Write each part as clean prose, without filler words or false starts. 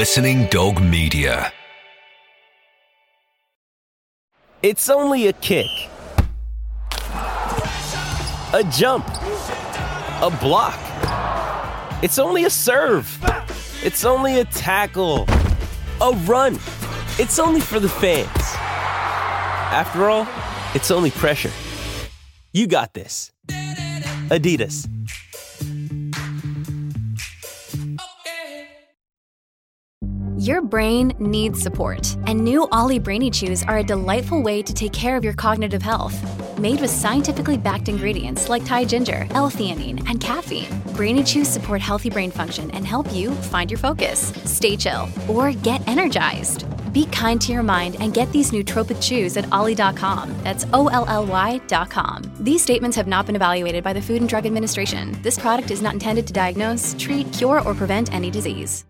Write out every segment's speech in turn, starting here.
Listening Dog Media. It's only a kick, a jump, a block. It's only a serve. It's only a tackle, a run. It's only for the fans. After all, it's only pressure. You got this. Adidas. Your brain needs support, and new Ollie Brainy Chews are a delightful way to take care of your cognitive health. Made with scientifically backed ingredients like Thai ginger, L-theanine, and caffeine, Brainy Chews support healthy brain function and help you find your focus, stay chill, or get energized. Be kind to your mind and get these nootropic chews at ollie.com. That's OLLY.com. These statements have not been evaluated by the Food and Drug Administration. This product is not intended to diagnose, treat, cure, or prevent any disease.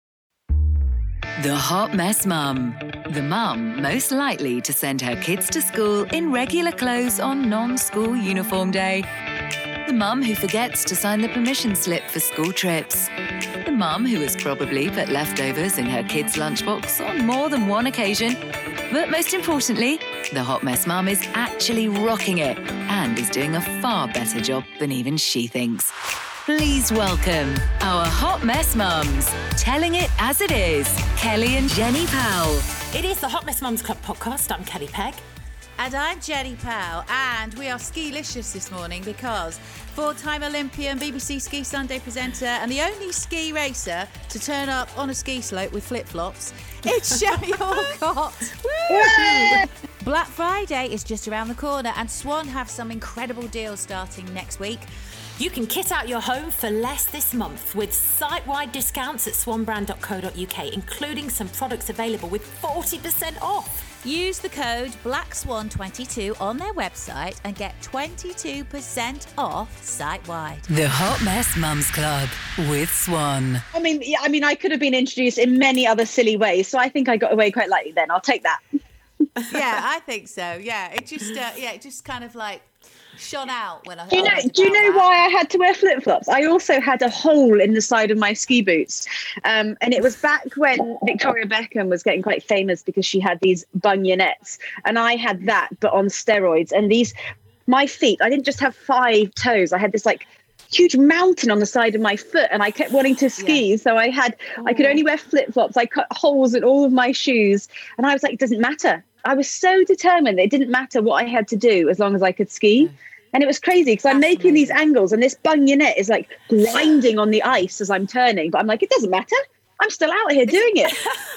The Hot Mess Mum. The mum most likely to send her kids to school in regular clothes on non-school uniform day. The mum who forgets to sign the permission slip for school trips. The mum who has probably put leftovers in her kids' lunchbox on more than one occasion. But most importantly, the Hot Mess Mum is actually rocking it and is doing a far better job than even she thinks. Please welcome our Hot Mess Mums, telling it as it is, Kelly and Jenny Powell. It is the Hot Mess Mums Club podcast. I'm Kelly Pegg. And I'm Jenny Powell, and we are ski-licious this morning because four-time Olympian, BBC Ski Sunday presenter, and the only ski racer to turn up on a ski slope with flip-flops, it's Sherry Alcott. Black Friday is just around the corner, and Swan have some incredible deals starting next week. You can kit out your home for less this month with site-wide discounts at swanbrand.co.uk, including some products available with 40% off. Use the code BLACKSWAN22 on their website and get 22% off site-wide. The Hot Mess Mums Club with Swan. I mean, I could have been introduced in many other silly ways, so I think I got away quite lightly then. I'll take that. Yeah, I think so. Yeah, it just kind of like shone out when I. Do you know why I had to wear flip-flops? I also had a hole in the side of my ski boots, and it was back when Victoria Beckham was getting quite famous because she had these bunionettes, and I had that but on steroids. And my feet, I didn't just have 5 toes, I had this like huge mountain on the side of my foot, and I kept wanting to ski, so I could only wear flip-flops. I cut holes in all of my shoes, and I was like, it doesn't matter. I was so determined that it didn't matter what I had to do as long as I could ski. And it was crazy because I'm making these angles and this bunionette is like grinding on the ice as I'm turning. But I'm like, it doesn't matter. I'm still out here doing it.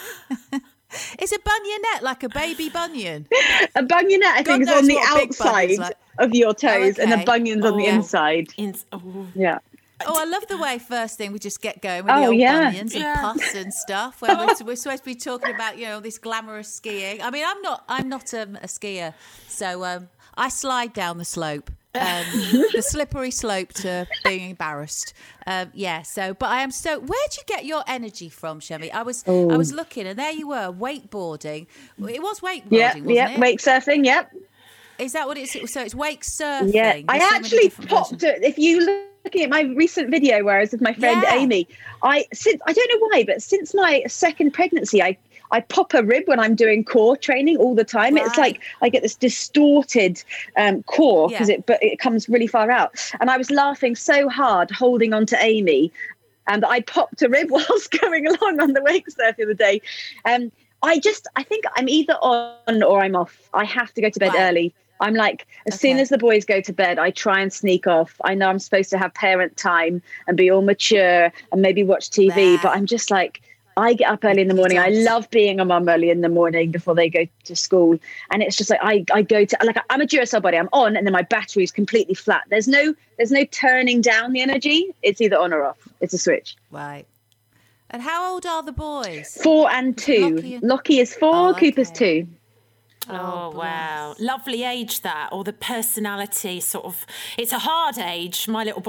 Is a bunionette like a baby bunion? A bunionette, I think, is on the outside of your toes, and the bunion's on the inside. Yeah. Oh, I love the way first thing we just get going with the old bunions and puffs and stuff. Where we're supposed to be talking about, this glamorous skiing. I mean, I'm not a skier, so I slide down the slope, the slippery slope to being embarrassed. But I am so. Where'd you get your energy from, Shemi? I was looking, and there you were, wakeboarding. It was wakeboarding, wasn't it? Wake surfing. Yep. Is that what it's? So it's wake surfing. Yeah, I actually popped it. If you looking at my recent video where I was with my friend Amy, I don't know why, but since my second pregnancy, I pop a rib when I'm doing core training all the time. Right. It's like I get this distorted core because it comes really far out. And I was laughing so hard holding on to Amy, and I popped a rib whilst going along on the wake surf the other day. I think I'm either on or I'm off. I have to go to bed early. I'm like, as soon as the boys go to bed, I try and sneak off. I know I'm supposed to have parent time and be all mature and maybe watch TV, but I'm just like, I get up early in the morning. I love being a mum early in the morning before they go to school. And it's just like, I go to, like, I'm a Duracell body. I'm on and then my battery's completely flat. There's no turning down the energy. It's either on or off. It's a switch. Right. And how old are the boys? 4 and 2. Lockie is 4, Cooper's 2. Oh, wow. Lovely age, that, or the personality sort of. It's a hard age. My little boy's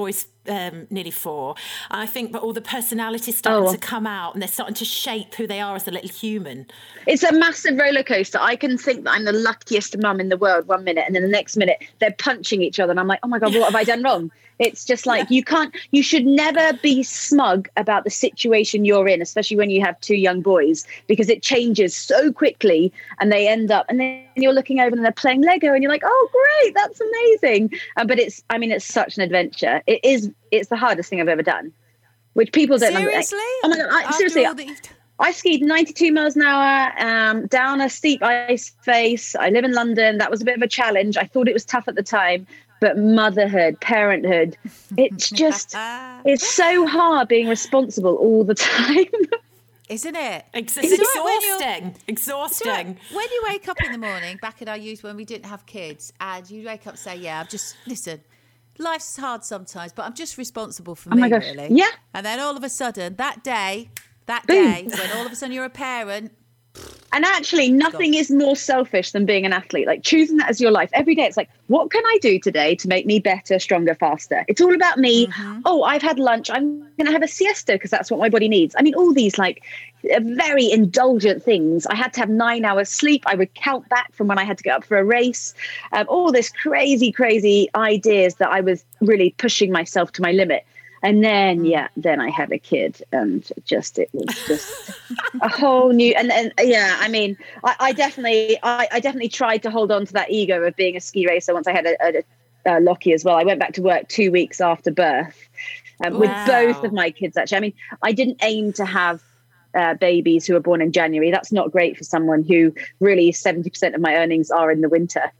nearly 4. And I think that all the personalities starting to come out and they're starting to shape who they are as a little human. It's a massive roller coaster. I can think that I'm the luckiest mum in the world 1 minute, and then the next minute they're punching each other and I'm like, oh my God, what have I done wrong? It's just like, you should never be smug about the situation you're in, especially when you have 2 young boys, because it changes so quickly and they end up, and then you're looking over and they're playing Lego and you're like, oh, great, that's amazing. But it's such an adventure. It's the hardest thing I've ever done, which people don't Seriously? Oh my God, seriously. I skied 92 miles an hour down a steep ice face. I live in London. That was a bit of a challenge. I thought it was tough at the time. But motherhood, parenthood, it's just, it's so hard being responsible all the time. Isn't it? Exhausting. When you wake up in the morning, back in our youth when we didn't have kids, and you wake up and say, listen, life's hard sometimes, but I'm just responsible for me, really. Yeah. And then all of a sudden, that day, when all of a sudden you're a parent. And actually, nothing is more selfish than being an athlete. Like choosing that as your life every day. It's like, what can I do today to make me better, stronger, faster? It's all about me. Mm-hmm. Oh, I've had lunch. I'm going to have a siesta because that's what my body needs. I mean, all these like very indulgent things. I had to have 9 hours sleep. I would count back from when I had to get up for a race. All this crazy ideas that I was really pushing myself to my limit. And then, then I had a kid, and it was just a whole new. I mean, I definitely tried to hold on to that ego of being a ski racer once I had a Lockie as well. I went back to work 2 weeks after birth with both of my kids. Actually, I mean, I didn't aim to have babies who were born in January. That's not great for someone who really 70% of my earnings are in the winter.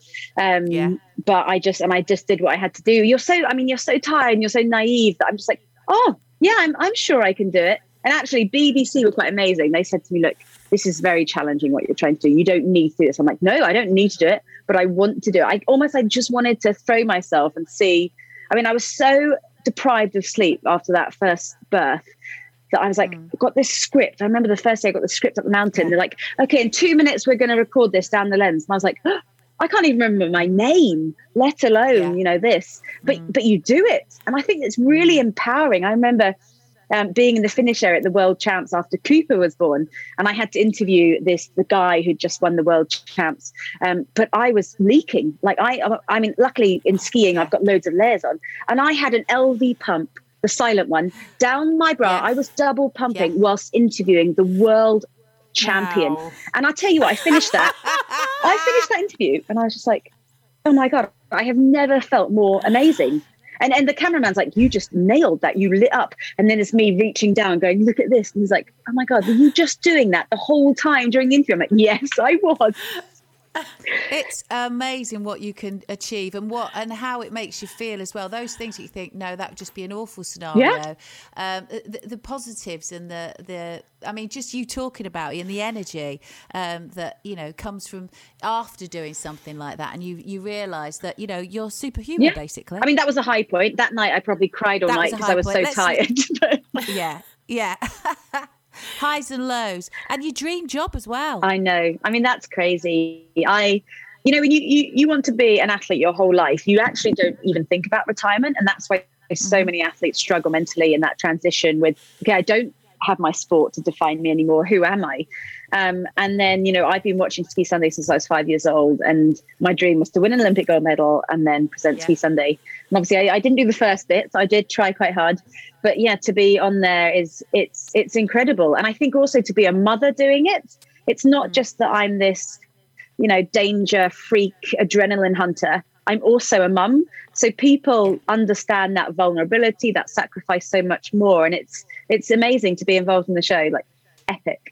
But I just did what I had to do. You're so tired and you're so naive that I'm just like, oh yeah, I'm sure I can do it. And actually BBC were quite amazing. They said to me, look, this is very challenging what you're trying to do. You don't need to do this. I'm like, no, I don't need to do it, but I want to do it. I just wanted to throw myself and see. I mean, I was so deprived of sleep after that first birth that I was like, I've got this script. I remember the first day I got the script up the mountain. They're like, okay, in 2 minutes, we're going to record this down the lens. And I was like, oh, I can't even remember my name, let alone, this. But you do it. And I think it's really empowering. I remember being in the finish area at the World Champs after Cooper was born. And I had to interview the guy who'd just won the World Champs. But I was leaking. Like I mean, luckily in skiing, I've got loads of layers on. And I had an LV pump, the silent one, down my bra. I was double pumping whilst interviewing the world champion. Wow. And I'll tell you what, I finished that interview and I was just like, oh my God, I have never felt more amazing. And the cameraman's like, you just nailed that. You lit up. And then it's me reaching down going, look at this. And he's like, oh my God, were you just doing that the whole time during the interview? I'm like, yes, I was. It's amazing what you can achieve and how it makes you feel as well. Those things that you think, no, that would just be an awful scenario. The positives and the I mean, just you talking about it and the energy that comes from after doing something like that, and you realise that you're superhuman basically. I mean, that was a high point. That night, I probably cried all night because I was so tired. Yeah. Highs and lows, and your dream job as well. I know. I mean, that's crazy. When you want to be an athlete your whole life, you actually don't even think about retirement, and that's why so many athletes struggle mentally in that transition with, okay, I don't have my sport to define me anymore. Who am I? And then, I've been watching Ski Sunday since I was 5 years old, and my dream was to win an Olympic gold medal and then present Ski Sunday. And obviously I didn't do the first bit, so I did try quite hard. But to be on there it's incredible. And I think also to be a mother doing it, it's not just that I'm this, danger freak, adrenaline hunter. I'm also a mum. So people understand that vulnerability, that sacrifice so much more. And it's amazing to be involved in the show, like epic.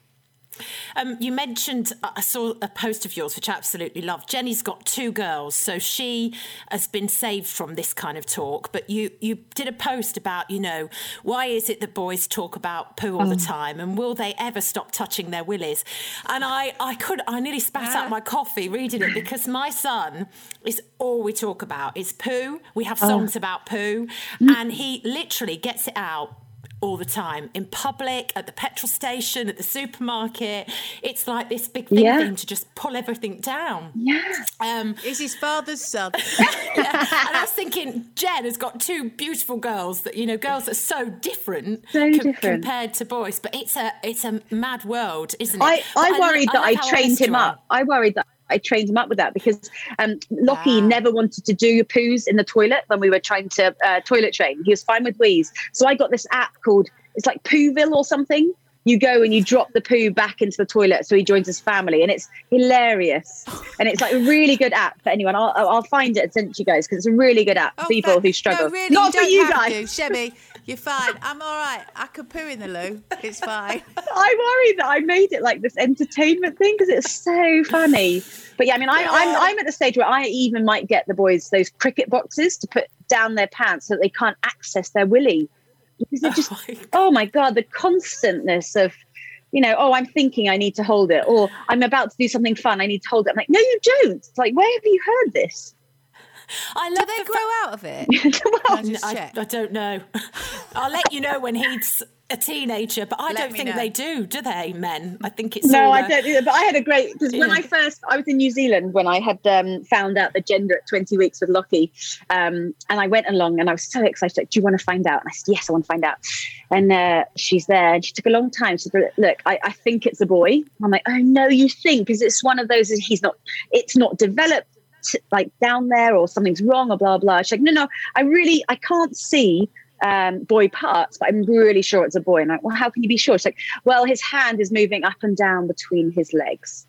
You mentioned, I saw a post of yours, which I absolutely love. Jenny's got 2 girls, so she has been saved from this kind of talk. But you did a post about, why is it that boys talk about poo all the time, and will they ever stop touching their willies? And I nearly spat out my coffee reading it, because my son is all we talk about is poo. We have songs about poo, and he literally gets it out all the time, in public, at the petrol station, at the supermarket. It's like this big thing for him to just pull everything down. Is his father's son. And I was thinking, Jen has got two beautiful girls that, girls are so different, compared to boys. But it's a mad world, isn't it? I worried that I trained him up. I worried that I trained him up with that because Lockie never wanted to do poos in the toilet when we were trying to toilet train. He was fine with wheeze. So I got this app called, it's like Pooville or something. You go and you drop the poo back into the toilet so he joins his family, and it's hilarious. And it's like a really good app for anyone. I'll find it and send it to you guys because it's a really good app for people who struggle. No, really, not for you guys. Shebby, you're fine. I'm all right. I could poo in the loo. It's fine. I worry that I made it like this entertainment thing because it's so funny. But yeah, I mean, I'm at the stage where I even might get the boys those cricket boxes to put down their pants so that they can't access their willy. Because they're just, oh my God, the constantness of, I'm thinking I need to hold it, or I'm about to do something fun, I need to hold it. I'm like, no, you don't. It's like, where have you heard this? Do they grow out of it? Well, I don't know. I'll let you know when he's a teenager, but I don't think they do they, men? I think it's I don't either, but I had a great, because when I was in New Zealand when I had found out the gender at 20 weeks with Lockie, and I went along and I was so excited, like, do you want to find out? And I said, yes, I want to find out. And she's there and she took a long time. She said, look, I think it's a boy. I'm like, oh no, you think? Because it's one of those, it's not developed like down there, or something's wrong, or blah blah. She's like, no, I can't see boy parts, but I'm really sure it's a boy. And I'm like, well, how can you be sure? She's like, well, his hand is moving up and down between his legs.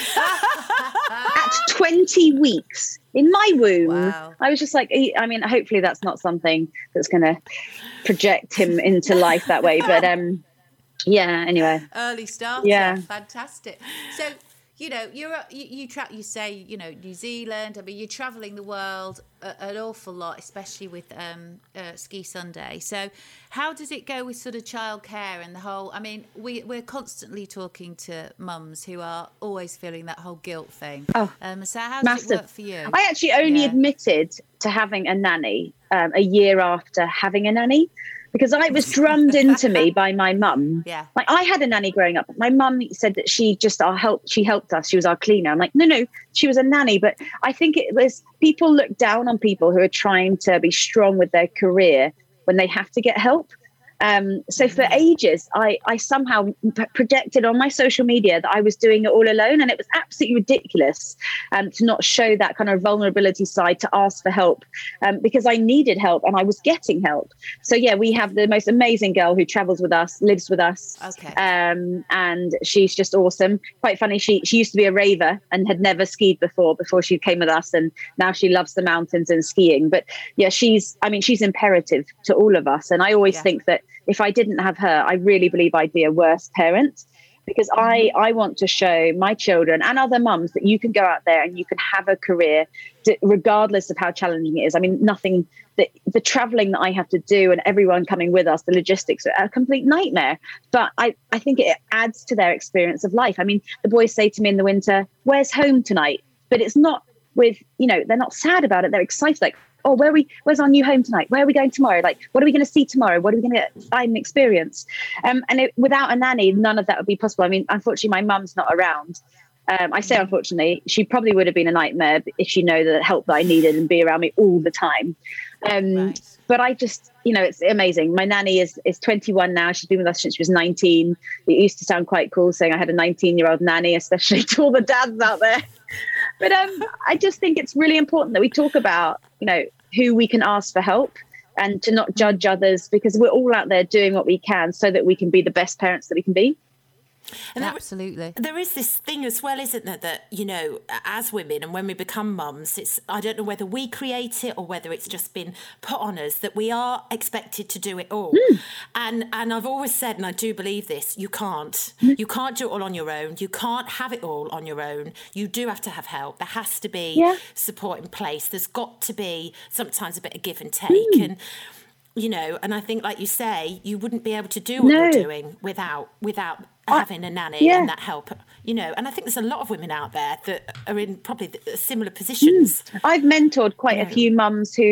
At 20 weeks in my womb. Wow. I was just like, I mean, hopefully that's not something that's going to project him into life that way, but anyway, early start. Yeah, fantastic. So you say New Zealand. I mean, you're traveling the world an awful lot, especially with Ski Sunday. So how does it go with sort of childcare and the whole? I mean, we're constantly talking to mums who are always feeling that whole guilt thing. So how does it work for you? I actually only admitted to having a nanny a year after having a nanny. Because I was drummed into me by my mum. Yeah. Like, I had a nanny growing up. My mum said that she just she helped us. She was our cleaner. I'm like, no, she was a nanny. But I think it was, people look down on people who are trying to be strong with their career when they have to get help. So for ages, I somehow projected on my social media that I was doing it all alone, and it was absolutely ridiculous to not show that kind of vulnerability side, to ask for help, because I needed help and I was getting help. So yeah, we have the most amazing girl who travels with us, lives with us, and she's just awesome. Quite funny, she used to be a raver and had never skied before she came with us, and now she loves the mountains and skiing. But yeah, she's imperative to all of us, and I always think that if I didn't have her, I really believe I'd be a worse parent, because I want to show my children and other mums that you can go out there and you can have a career regardless of how challenging it is. I mean, the traveling that I have to do and everyone coming with us, the logistics are a complete nightmare. But I think it adds to their experience of life. I mean, the boys say to me in the winter, where's home tonight? But it's not with, they're not sad about it. They're excited, like, oh, where's our new home tonight? Where are we going tomorrow? Like, what are we going to see tomorrow? What are we going to find and experience? Without a nanny, none of that would be possible. I mean, unfortunately, my mum's not around. I say unfortunately, she probably would have been a nightmare if she knew the help that I needed and be around me all the time. Right. But I just, it's amazing. My nanny is 21 now. She's been with us since she was 19. It used to sound quite cool saying I had a 19-year-old nanny, especially to all the dads out there. But I just think it's really important that we talk about, who we can ask for help, and to not judge others, because we're all out there doing what we can so that we can be the best parents that we can be. And absolutely. There is this thing as well, isn't there, that, as women and when we become mums, I don't know whether we create it or whether it's just been put on us, that we are expected to do it all. And I've always said, and I do believe this, you can't. You can't do it all on your own. You can't have it all on your own. You do have to have help. There has to be support in place. There's got to be sometimes a bit of give and take. And and I think, like you say, you wouldn't be able to do what you're doing without having a nanny and that help, and I think there's a lot of women out there that are in probably similar positions. I've mentored quite a few mums who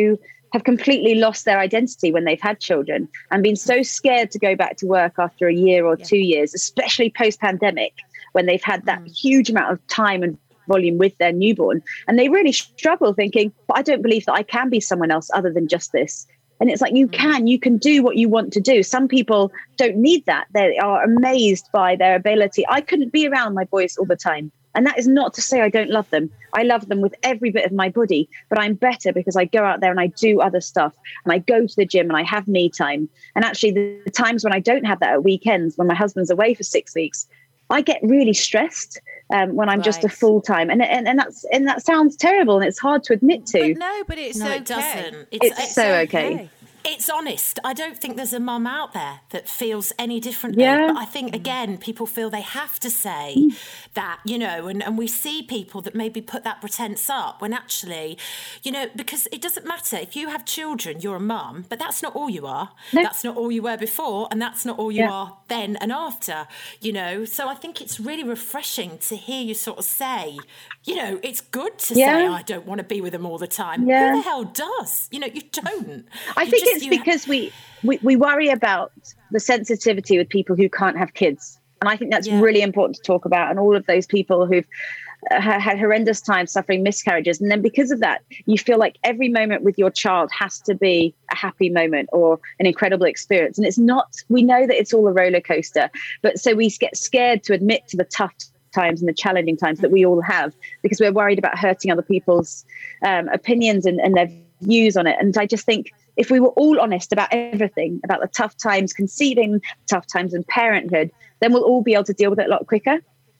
have completely lost their identity when they've had children and been so scared to go back to work after a year or 2 years, especially post-pandemic, when they've had that huge amount of time and volume with their newborn. And they really struggle thinking, but I don't believe that I can be someone else other than just this. And it's like, you can do what you want to do. Some people don't need that. They are amazed by their ability. I couldn't be around my boys all the time. And that is not to say I don't love them. I love them with every bit of my body, but I'm better because I go out there and I do other stuff and I go to the gym and I have me time. And actually the times when I don't have that at weekends, when my husband's away for 6 weeks, I get really stressed when I'm just a full time, and that sounds terrible and it's hard to admit to. But it's okay. It doesn't. It's so okay. It's honest. I don't think there's a mum out there that feels any differently. Yeah. But I think, again, people feel they have to say that, you know, and we see people that maybe put that pretense up when actually, you know, because it doesn't matter. If you have children, you're a mum, but that's not all you are. No. That's not all you were before, and that's not all you are then and after, you know. So I think it's really refreshing to hear you sort of say, you know, it's good to say, I don't want to be with them all the time. Yeah. Who the hell does? You know, you don't. I think it's because we worry about the sensitivity with people who can't have kids. And I think that's really important to talk about. And all of those people who've had horrendous times suffering miscarriages. And then because of that, you feel like every moment with your child has to be a happy moment or an incredible experience. And it's not, we know that it's all a roller coaster. But so we get scared to admit to the tough times and the challenging times that we all have because we're worried about hurting other people's opinions and their views on it. And I just think if we were all honest about everything, about the tough times conceiving, tough times in parenthood, then we'll all be able to deal with it a lot quicker.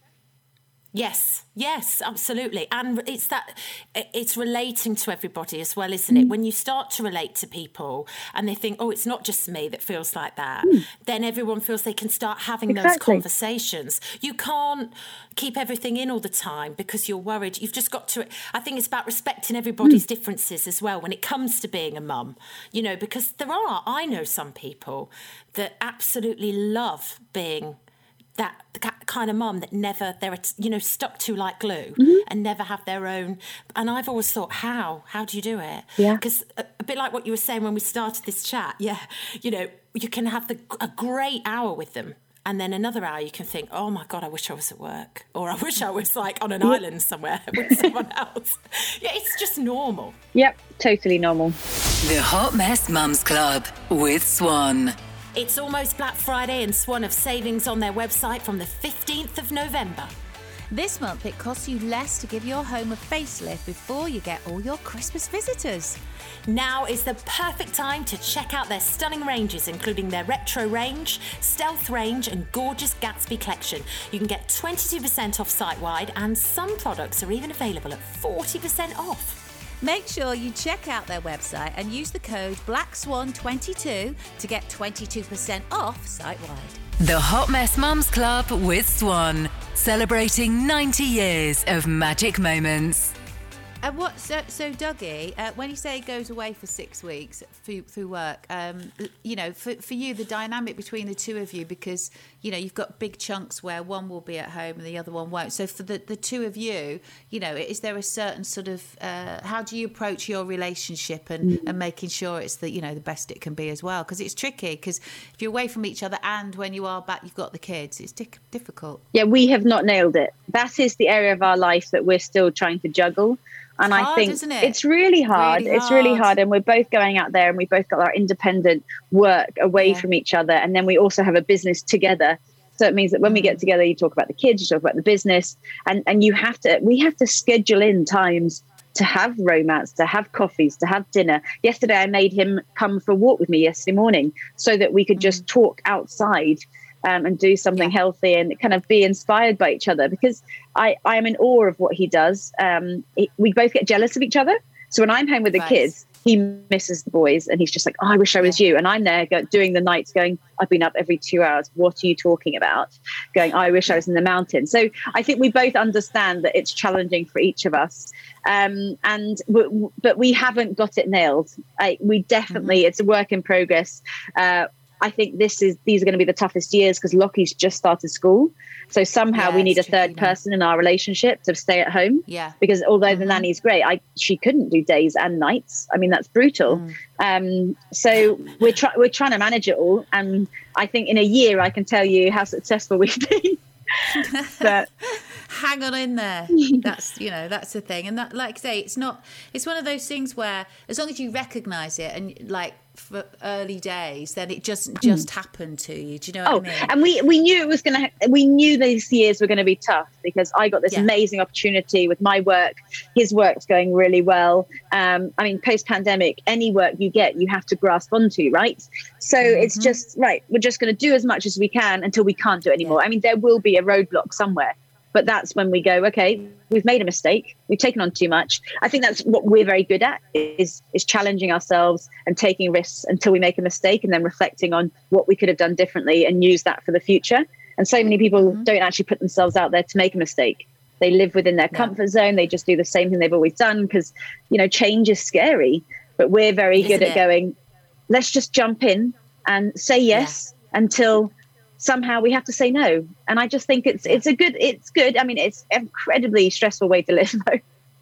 Yes, absolutely. And it's relating to everybody as well, isn't it? When you start to relate to people and they think, oh, it's not just me that feels like that, then everyone feels they can start having those conversations. You can't keep everything in all the time because you're worried. You've just got to, I think it's about respecting everybody's differences as well when it comes to being a mum, you know, because I know some people that absolutely love being that kind of mum that never, they're, you know, stuck to like glue and never have their own. And I've always thought, how do you do it? Yeah. Because a bit like what you were saying when we started this chat, you know, you can have a great hour with them. And then another hour you can think, oh my God, I wish I was at work. Or I wish I was like on an island somewhere with someone else. Yeah, it's just normal. Yep, totally normal. The Hot Mess Mums Club with Swan. It's almost Black Friday and Swan have savings on their website from the 15th of November. This month it costs you less to give your home a facelift before you get all your Christmas visitors. Now is the perfect time to check out their stunning ranges, including their retro range, stealth range and gorgeous Gatsby collection. You can get 22% off site-wide and some products are even available at 40% off. Make sure you check out their website and use the code BLACKSWAN22 to get 22% off site-wide. The Hot Mess Mums Club with Swan, celebrating 90 years of magic moments. So Dougie, when you say he goes away for 6 weeks through work, you know, for you, the dynamic between the two of you, because, you know, you've got big chunks where one will be at home and the other one won't. So for the two of you, you know, is there a certain sort of, how do you approach your relationship and making sure it's the, you know, the best it can be as well? Because it's tricky, because if you're away from each other and when you are back, you've got the kids, it's difficult. Yeah, we have not nailed it. That is the area of our life that we're still trying to juggle. And it's hard, I think isn't it? It's really hard. It's really hard. And we're both going out there and we both got our independent work away from each other. And then we also have a business together. So it means that when we get together, you talk about the kids, you talk about the business, and we have to schedule in times to have romance, to have coffees, to have dinner. Yesterday, I made him come for a walk with me yesterday morning so that we could just talk outside and do something healthy and kind of be inspired by each other, because I am in awe of what he does. We both get jealous of each other. So when I'm home with the kids, he misses the boys and he's just like, oh, I wish I was you. And I'm there doing the nights going, I've been up every 2 hours. What are you talking about? Going, I wish I was in the mountains. So I think we both understand that it's challenging for each of us. But we haven't got it nailed. We definitely, it's a work in progress. I think these are going to be the toughest years because Lockie's just started school. So somehow we need a third person in our relationship to stay at home. Yeah. Because although the nanny's great, she couldn't do days and nights. I mean, that's brutal. So we're trying to manage it all. And I think in a year, I can tell you how successful we've been. But hang on in there. That's the thing. And that, like I say, it's one of those things where as long as you recognise it and like for early days, then it doesn't just happen to you. Do you know what I mean? And we knew we knew these years were going to be tough because I got this amazing opportunity with my work. His work's going really well. I mean, post-pandemic, any work you get, you have to grasp onto, right? So it's just, right, we're just going to do as much as we can until we can't do it anymore. I mean, there will be a roadblock somewhere. But that's when we go, okay, we've made a mistake. We've taken on too much. I think that's what we're very good at is challenging ourselves and taking risks until we make a mistake and then reflecting on what we could have done differently and use that for the future. And so many people don't actually put themselves out there to make a mistake. They live within their comfort zone. They just do the same thing they've always done because, change is scary. But we're very good at going, let's just jump in and say yes until somehow we have to say no. And I just think it's good. I mean, it's an incredibly stressful way to live though.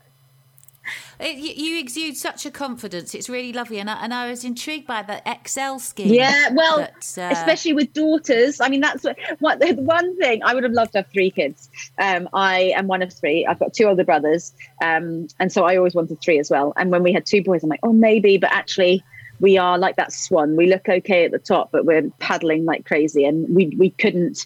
You exude such a confidence. It's really lovely. And I was intrigued by the Excel scheme. Yeah, well, especially with daughters. I mean, that's what the one thing I would have loved to have 3 kids. I am one of 3. I've got 2 older brothers. And so I always wanted 3 as well. And when we had 2 boys, I'm like, oh, maybe. But actually, we are like that swan. We look okay at the top, but we're paddling like crazy. And we couldn't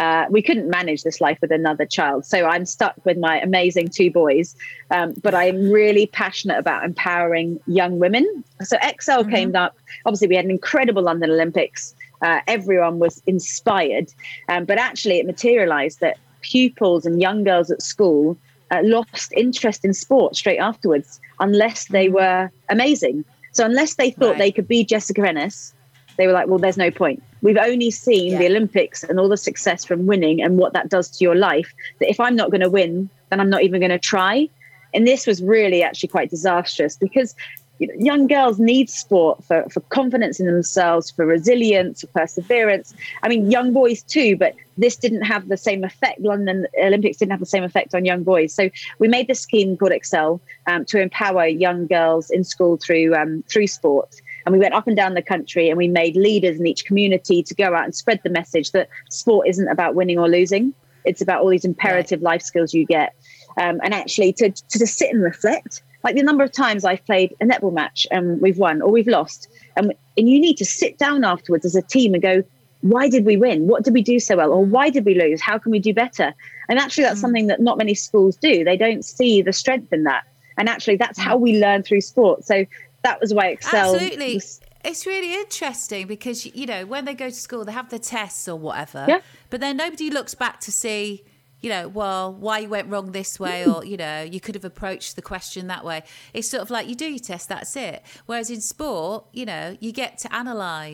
manage this life with another child. So I'm stuck with my amazing 2 boys. But I'm really passionate about empowering young women. So Excel came up. Obviously, we had an incredible London Olympics. Everyone was inspired. But actually, it materialized that pupils and young girls at school lost interest in sport straight afterwards, unless they were amazing. So unless they thought they could be Jessica Ennis, they were like, well, there's no point. We've only seen the Olympics and all the success from winning and what that does to your life, that if I'm not going to win, then I'm not even going to try. And this was really actually quite disastrous because young girls need sport for confidence in themselves, for resilience, for perseverance. I mean, young boys too, but this didn't have the same effect. London Olympics didn't have the same effect on young boys. So we made this scheme called Excel to empower young girls in school through sport. And we went up and down the country and we made leaders in each community to go out and spread the message that sport isn't about winning or losing. It's about all these imperative life skills you get. And actually to sit and reflect. Like the number of times I've played a netball match and we've won or we've lost. And you need to sit down afterwards as a team and go, why did we win? What did we do so well? Or why did we lose? How can we do better? And actually, that's something that not many schools do. They don't see the strength in that. And actually, that's how we learn through sport. So that was why Excel... Absolutely. It's really interesting because, when they go to school, they have their tests or whatever. Yeah. But then nobody looks back to see... well, why you went wrong this way or, you could have approached the question that way. It's sort of like you do your test, that's it. Whereas in sport, you get to analyse,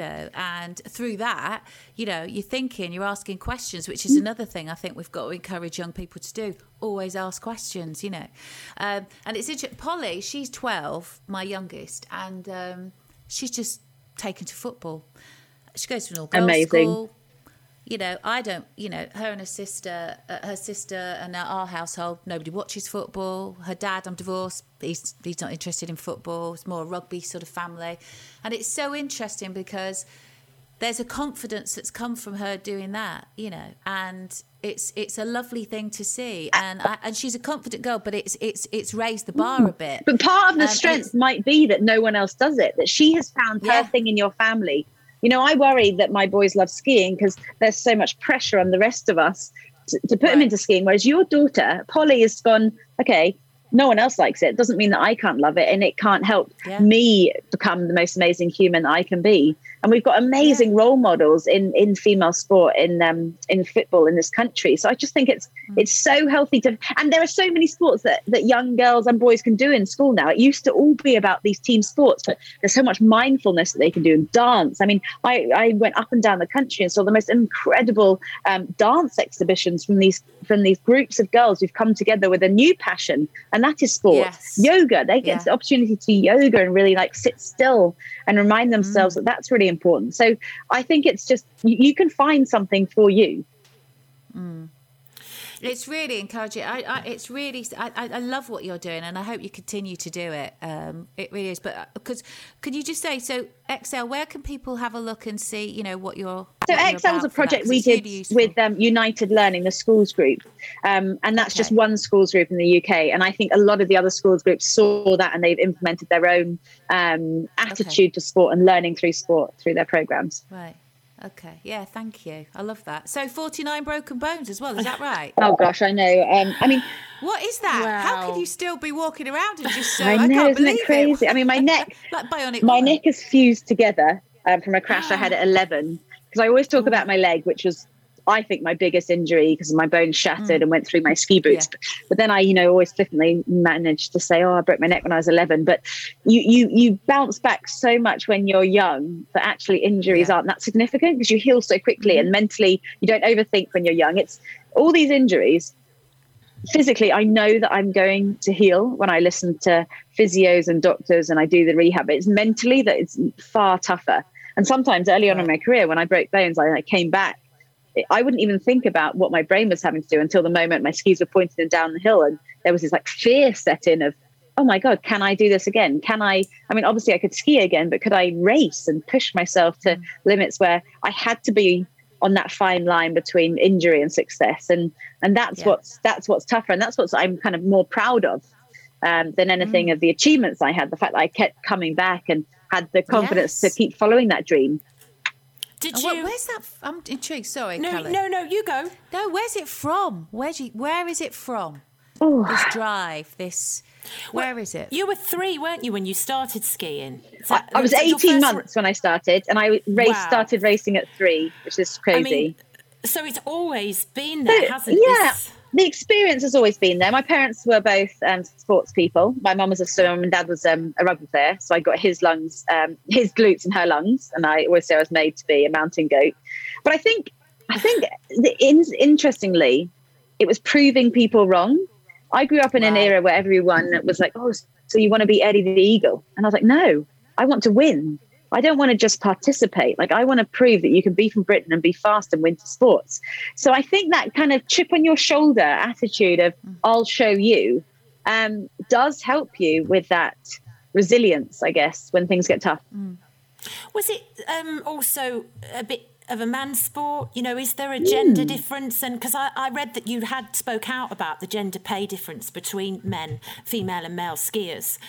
and through that, you're thinking, you're asking questions, which is another thing I think we've got to encourage young people to do. Always ask questions, And it's interesting. Polly, she's 12, my youngest, and she's just taken to football. She goes to an all-girls school. I don't, her and her sister and our household, nobody watches football. Her dad, I'm divorced, he's not interested in football. It's more a rugby sort of family. And it's so interesting because there's a confidence that's come from her doing that, and it's a lovely thing to see. And she's a confident girl, but it's raised the bar a bit. But part of the strength might be that no one else does it, that she has found her thing in your family. I worry that my boys love skiing because there's so much pressure on the rest of us to put them into skiing. Whereas your daughter, Polly, has gone, okay, no one else likes it. It doesn't mean that I can't love it and it can't help me become the most amazing human I can be. And we've got amazing role models in female sport, in football in this country. So I just think it's so healthy and there are so many sports that young girls and boys can do in school now. It used to all be about these team sports, but there's so much mindfulness that they can do in dance. I mean, I went up and down the country and saw the most incredible dance exhibitions from these groups of girls who've come together with a new passion, and that is sport. Yoga. They get the opportunity to do yoga and really like sit still and remind themselves that that's really really important. So I think it's just, you can find something for you. It's really encouraging. I love what you're doing, and I hope you continue to do it. It really is. But because could you just say, so Excel, where can people have a look and see, you know, what you're? So Excel is a project we did with United Learning, the schools group, and that's just one schools group in the UK. And I think a lot of the other schools groups saw that, and they've implemented their own attitude to sport and learning through sport through their programs. Right. Okay. Yeah, thank you. I love that. So 49 broken bones as well, is that right? Oh, gosh, I know. I mean... What is that? Wow. How can you still be walking around and just I know, isn't it crazy? I mean, my neck... like bionic my neck is fused together from a crash I had at 11. Because I always talk about my leg, which was, I think, my biggest injury because my bones shattered and went through my ski boots. Yeah. But then I, always flippantly managed to say, I broke my neck when I was 11. But you bounce back so much when you're young that actually injuries aren't that significant because you heal so quickly and mentally you don't overthink when you're young. It's all these injuries. Physically, I know that I'm going to heal when I listen to physios and doctors and I do the rehab. It's mentally that it's far tougher. And sometimes early on in my career, when I broke bones, I came back. I wouldn't even think about what my brain was having to do until the moment my skis were pointing down the hill. And there was this fear set in of, oh my God, can I do this again? I mean, obviously I could ski again, but could I race and push myself to limits where I had to be on that fine line between injury and success? And that's what's tougher. And that's what I'm kind of more proud of than anything of the achievements I had. The fact that I kept coming back and had the confidence to keep following that dream. Did you? Where's that? I'm intrigued. Sorry, Callie. No, you go. No, where's it from? Where is it from? Ooh. This drive, where is it? You were 3, weren't you, when you started skiing? I was 18 months when I started, and I started racing at 3, which is crazy. I mean, so it's always been there, hasn't it? Yeah. The experience has always been there. My parents were both sports people. My mum was a swimmer and dad was a rugby player. So I got his lungs, his glutes in her lungs. And I always say I was made to be a mountain goat. But I think interestingly, it was proving people wrong. I grew up in an era where everyone was like, oh, so you want to be Eddie the Eagle? And I was like, no, I want to win. I don't want to just participate. I want to prove that you can be from Britain and be fast and winter sports. So I think that kind of chip on your shoulder attitude of I'll show you does help you with that resilience, I guess, when things get tough. Was it also a bit of a man's sport? Is there a gender difference? And because I read that you had spoke out about the gender pay difference between female and male skiers.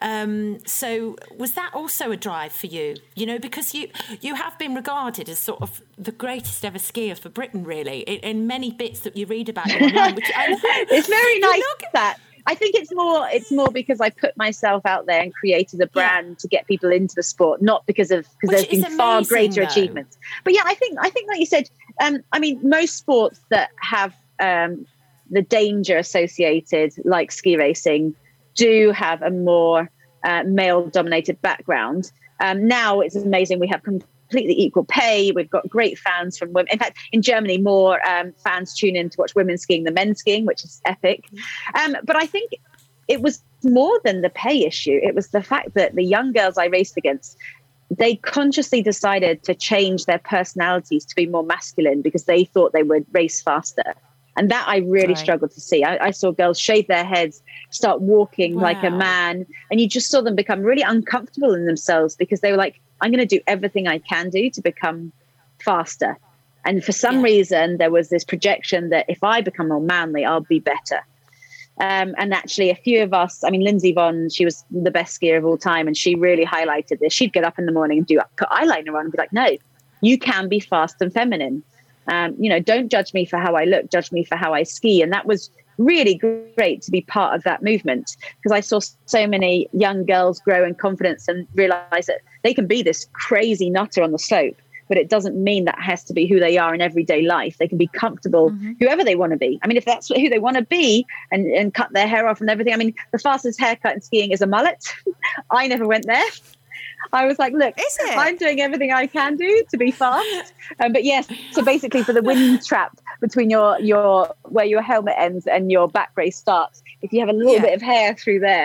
So was that also a drive for you? Because you have been regarded as sort of the greatest ever skier for Britain, really, in many bits that you read about you online, which I know. It's very nice that. I think it's more because I put myself out there and created a brand to get people into the sport, not because there's been far greater achievements. But yeah, I think like you said, I mean, most sports that have the danger associated, like ski racing, do have a more male-dominated background. Now it's amazing. We have completely equal pay. We've got great fans from women. In fact, in Germany, more fans tune in to watch women skiing than men skiing, which is epic. But I think it was more than the pay issue. It was the fact that the young girls I raced against, they consciously decided to change their personalities to be more masculine because they thought they would race faster. And that I really struggled to see. I saw girls shave their heads, start walking like a man. And you just saw them become really uncomfortable in themselves because they were like, I'm going to do everything I can do to become faster. And for some reason, there was this projection that if I become more manly, I'll be better. And actually, a few of us, I mean, Lindsey Vonn, she was the best skier of all time. And she really highlighted this. She'd get up in the morning and put eyeliner on and be like, no, you can be fast and feminine. Don't judge me for how I look, judge me for how I ski. And that was really great to be part of that movement because I saw so many young girls grow in confidence and realize that they can be this crazy nutter on the slope, but it doesn't mean that has to be who they are in everyday life. They can be comfortable, whoever they want to be. I mean, if that's who they want to be and cut their hair off and everything. I mean, the fastest haircut in skiing is a mullet. I never went there. I was like, look, I'm doing everything I can do to be fast. But yes, so basically for the wind trap between your where your helmet ends and your back brace starts, if you have a little bit of hair through there,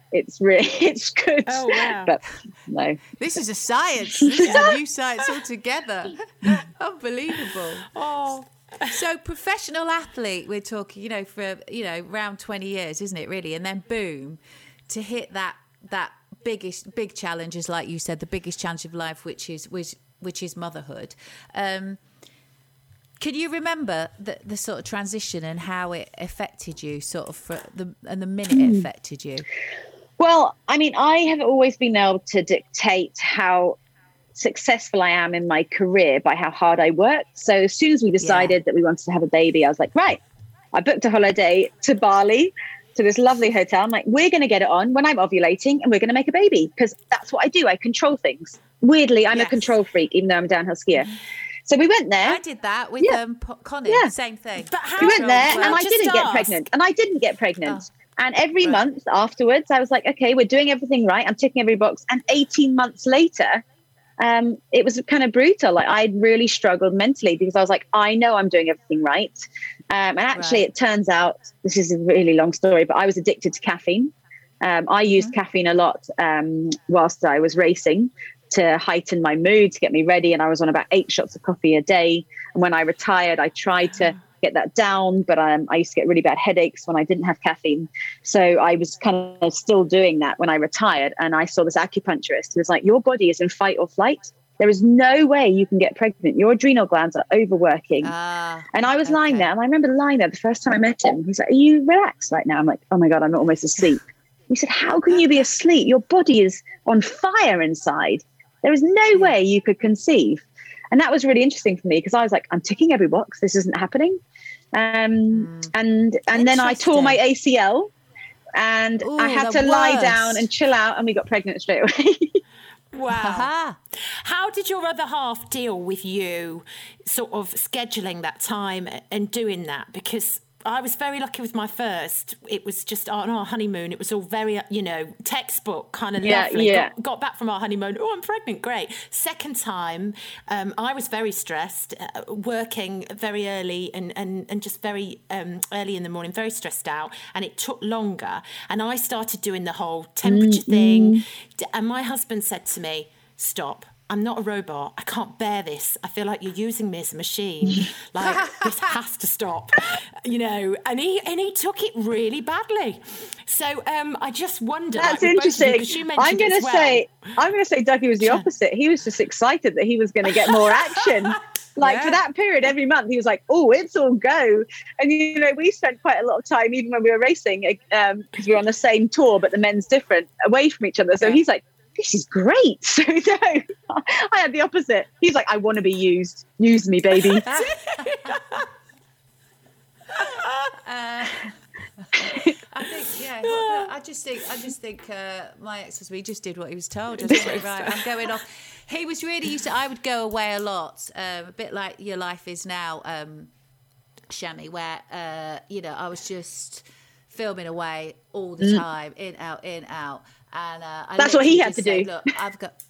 it's good. Oh, wow. But no. This is a science. This is a new science altogether. Unbelievable. Oh. So professional athlete, we're talking, for, around 20 years, isn't it, really? And then boom, to hit that big challenges, like you said, the biggest challenge of life, which is motherhood. Can you remember the sort of transition and how it affected you, sort of, the minute it affected you? Well, I mean, I have always been able to dictate how successful I am in my career by how hard I work. So as soon as we decided that we wanted to have a baby, I was like, right, I booked a holiday to Bali, to this lovely hotel. I'm like, we're going to get it on when I'm ovulating and we're going to make a baby, because that's what I do. I control things. Weirdly, I'm a control freak, even though I'm a downhill skier. So we went there. I did that with Connie, same thing. But how we went there and I didn't get pregnant. And every month afterwards, I was like, okay, we're doing everything right. I'm ticking every box. And 18 months later, it was kind of brutal. Like, I'd really struggled mentally because I was like, I know I'm doing everything right. And actually, it turns out, this is a really long story, but I was addicted to caffeine. I used caffeine a lot whilst I was racing to heighten my mood, to get me ready. And I was on about 8 shots of coffee a day. And when I retired, I tried to get that down, but I used to get really bad headaches when I didn't have caffeine. So I was kind of still doing that when I retired. And I saw this acupuncturist who was like, your body is in fight or flight. There is no way you can get pregnant. Your adrenal glands are overworking. And I was lying there, and I remember lying there the first time I met him. He's like, are you relaxed right now? I'm like, oh my God, I'm almost asleep. He said, how can you be asleep? Your body is on fire inside. There is no way you could conceive. And that was really interesting for me, because I was like, I'm ticking every box. This isn't happening. And then I tore my ACL, and I had to lie down and chill out, and we got pregnant straight away. Wow. How did your other half deal with you sort of scheduling that time and doing that? Because I was very lucky with my first. It was just on our honeymoon. It was all very, textbook kind of lovely. Yeah. Got back from our honeymoon. Oh, I'm pregnant. Great. Second time, I was very stressed, working very early and just very early in the morning, very stressed out. And it took longer. And I started doing the whole temperature thing. And my husband said to me, stop. I'm not a robot. I can't bear this. I feel like you're using me as a machine. Like, this has to stop, and he took it really badly. So I just wonder. That's interesting. I'm going to say Dougie was the opposite. He was just excited that he was going to get more action. For that period, every month, he was like, oh, it's all go. And, we spent quite a lot of time, even when we were racing, because we were on the same tour, but the men's different, away from each other. So he's like, this is great. So no, I had the opposite. He's like, I want to be used. Use me, baby. I just think my ex-husband, he just did what he was told. Right, I'm going off. He was really used to. I would go away a lot, a bit like your life is now, Shami, where I was just filming away all the time, in out. And that's what he had to do. Look, I've got,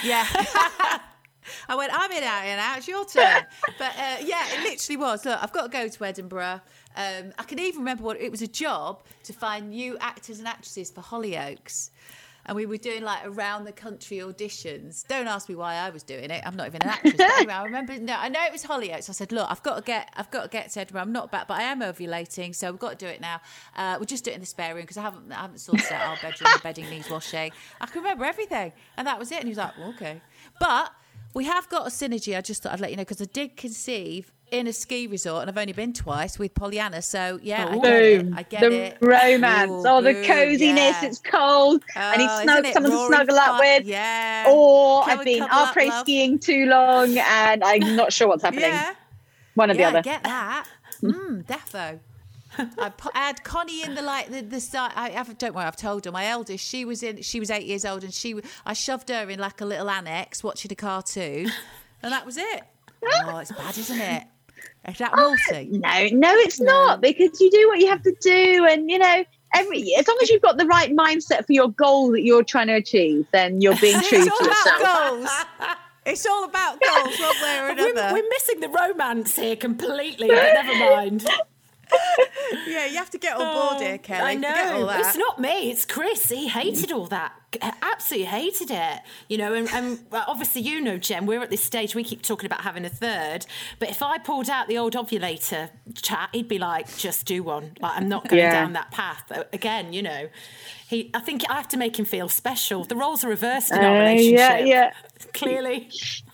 I went, I'm in out, it's your turn. But it literally was. Look, I've got to go to Edinburgh. I can even remember it was a job to find new actors and actresses for Hollyoaks. And we were doing around the country auditions. Don't ask me why I was doing it. I'm not even an actress. But anyway, I remember. No, I know it was Hollyoaks. I said, look, I've got to get to Edinburgh. I'm not back, but I am ovulating, so we've got to do it now. We'll just do it in the spare room because I haven't sorted out our bedroom. The bedding needs washing. I can remember everything, and that was it. And he was like, well, okay, but we have got a synergy. I just thought I'd let you know, because I did conceive in a ski resort, and I've only been twice with Pollyanna. So I get it. The romance, the coziness. It's cold. I need someone to snuggle up with. Yeah. Or I've been après skiing too long, and I'm not sure what's happening. Yeah. One or the other. I get that. Defo. I had Connie in the side. Don't worry, I've told her. My eldest, she was 8 years old, and I shoved her in a little annex watching a cartoon, and that was it. Oh, it's bad, isn't it? Is that naughty? No, it's not, because you do what you have to do, and as long as you've got the right mindset for your goal that you're trying to achieve, then you're being true to yourself. Goals. It's all about goals, one way or another. We're missing the romance here completely, but never mind. Yeah, you have to get on board here, Kelly. I know. Forget all that. It's not me, it's Chris. He hated all that. Absolutely hated it. You know, and obviously, you know, Jen, we're at this stage, we keep talking about having a third. But if I pulled out the old ovulator chat, he'd be like, just do one. Like, I'm not going down that path. Again, you know, I think I have to make him feel special. The roles are reversed in our relationship. Yeah. Clearly.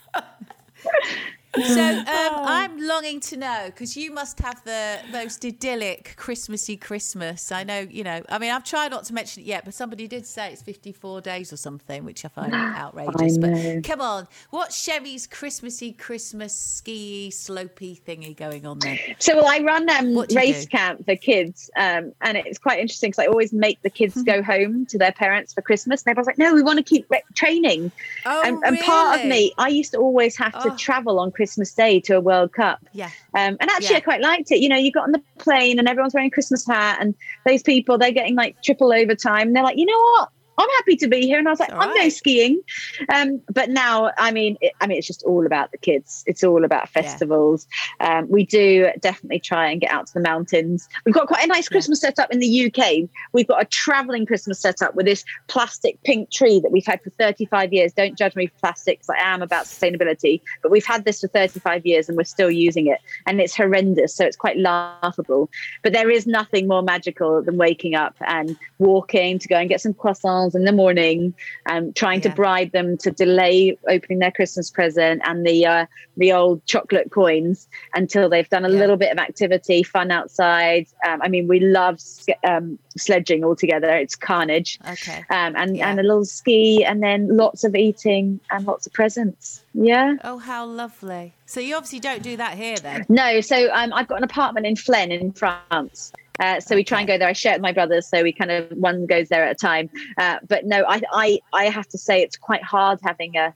So I'm longing to know, because you must have the most idyllic Christmassy Christmas. I know, you know, I mean, I've tried not to mention it yet, but somebody did say it's 54 days or something, which I find outrageous. But come on, what's Chevy's Christmassy Christmas ski slopey thingy going on there? So I run race camp for kids, and it's quite interesting because I always make the kids go home to their parents for Christmas. And everyone's like, no, we want to keep training. And part of me, I used to always have to travel on Christmas Day to a World Cup. And actually I quite liked it. You know, you got on the plane and everyone's wearing a Christmas hat, and those people, they're getting like triple overtime. And they're like, you know what? I'm happy to be here. And I was like, I'm no skiing. But now, I mean, it's just all about the kids. It's all about festivals. We do definitely try and get out to the mountains. We've got quite a nice Christmas setup in the UK. We've got a traveling Christmas setup with this plastic pink tree that we've had for 35 years. Don't judge me for plastic, because I am about sustainability. But we've had this for 35 years and we're still using it. And it's horrendous. So it's quite laughable. But there is nothing more magical than waking up and walking to go and get some croissants in the morning, and trying to bribe them to delay opening their Christmas present and the old chocolate coins until they've done a little bit of activity, fun outside. I mean, we love sledging all together. It's carnage. And a little ski, and then lots of eating and lots of presents. Yeah. Oh, how lovely. So you obviously don't do that here then? No. So I've got an apartment in Flaine in France. So we try and go there. I share it with my brothers, so we kind of one goes there at a time. But no, I have to say it's quite hard having a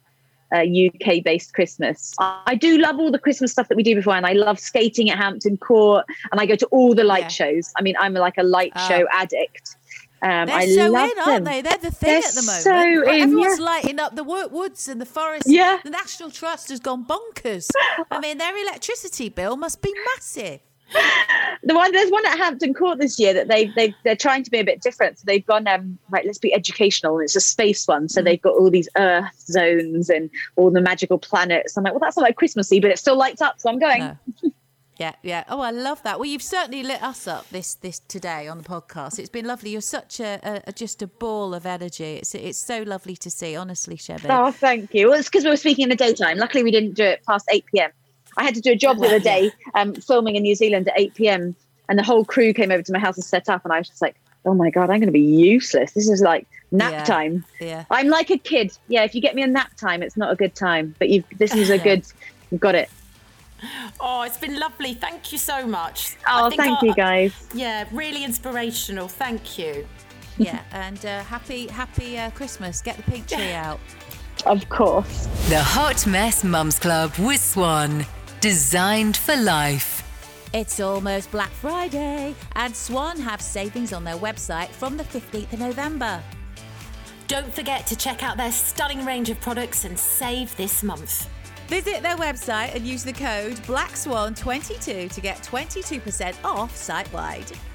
UK-based Christmas. I do love all the Christmas stuff that we do before, and I love skating at Hampton Court, and I go to all the light shows. I mean, I'm like a light show addict. They're so in, aren't they? They're the thing at the moment. So everyone's lighting up the woods and the forest. The National Trust has gone bonkers. I mean, their electricity bill must be massive. There's one at Hampton Court this year that they're trying to be a bit different. So they've gone right, let's be educational, and it's a space one. So they've got all these Earth zones and all the magical planets. I'm like, well, that's not like Christmassy, but it still lights up, so I'm going. No. Yeah. Oh, I love that. Well, you've certainly lit us up this today on the podcast. It's been lovely. You're such just a ball of energy. It's so lovely to see, honestly, Chevy. Oh, thank you. Well, it's because we were speaking in the daytime. Luckily, we didn't do it past 8 p.m. I had to do a job the other day, filming in New Zealand at 8 p.m. and the whole crew came over to my house and set up, and I was just like, oh my God, I'm going to be useless. This is like nap time. Yeah. I'm like a kid. Yeah, if you get me a nap time, it's not a good time. But this is a good, you've got it. Oh, it's been lovely. Thank you so much. Oh, thank you, guys. Yeah, really inspirational. Thank you. Yeah, and happy Christmas. Get the pink tree out. Of course. The Hot Mess Mums Club with Swan. Designed for life. It's almost Black Friday, and Swan have savings on their website from the 15th of November. Don't forget to check out their stunning range of products and save this month. Visit their website and use the code BLACKSWAN22 to get 22% off site-wide.